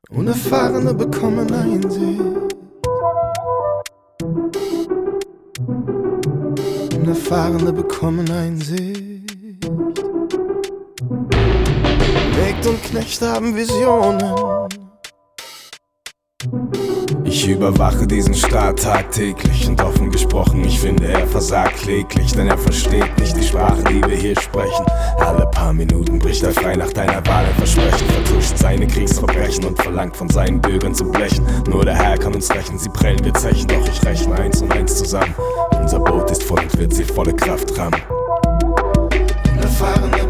Unerfahrene bekommen Einsicht. Unerfahrene bekommen Einsicht. Mägd und Knecht haben Visionen. Ich überwache diesen Staat tagtäglich und offen gesprochen, ich finde, er versagt kläglich, denn er versteht nicht die Sprache, die wir hier sprechen. Alle paar Minuten bricht er frei nach deiner Wahl ein Versprechen, vertuscht seine Kriegsverbrechen und verlangt von seinen Bürgern zu blechen. Nur der Herr kann uns rächen, sie prellen, wir zechen, doch ich rechne 1 und 1 zusammen. Unser Boot ist voll und wird sie volle Kraft rammen. Unerfahrene